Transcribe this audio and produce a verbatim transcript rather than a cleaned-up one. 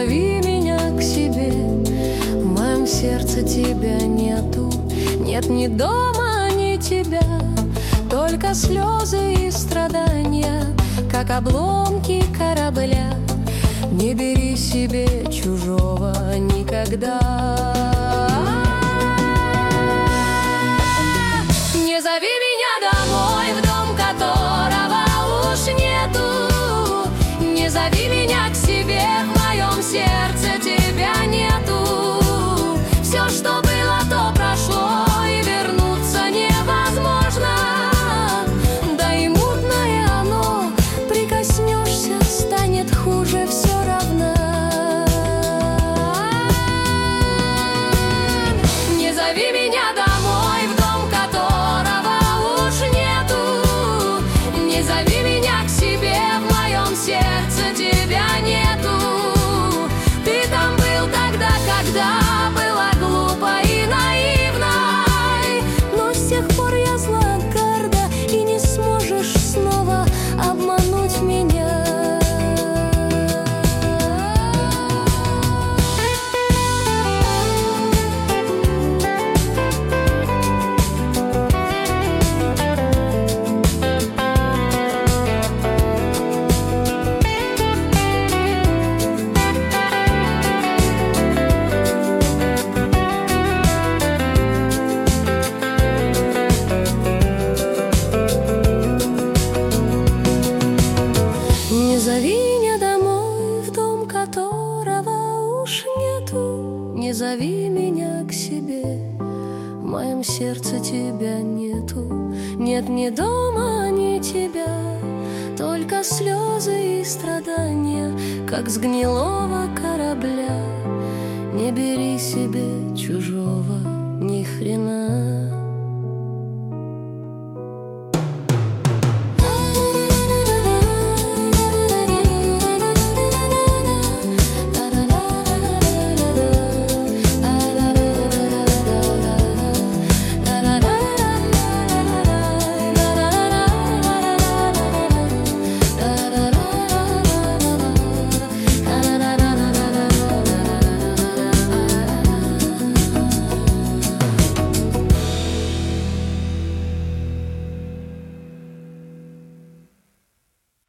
зови меня к себе, в моем сердце тебя нету. Нет ни дома, ни тебя, только слезы и страдания, как обломки корабля. Не бери себе чужого никогда. Не зови меня домой, в дом которого уж нету. Не зови меня к себе, в моем сердце тебя нету. Все, что было, то прошло, и вернуться невозможно. Да и мутное оно, прикоснешься, станет хуже все равно. Не зови меня домой, в дом которого уж нету. Не зови меня к себе, в моем сердце тебя нету. Ты там был тогда, когда была глупой и наивной, но с тех пор я зла, горда, и не сможешь снова обмануть меня. Не зови меня домой, в дом которого уж нету. Не зови меня к себе, в моем сердце тебя нету. Нет ни дома, ни тебя, только слезы и страдания, как с гнилого корабля. Не бери себе чужого ни хрена.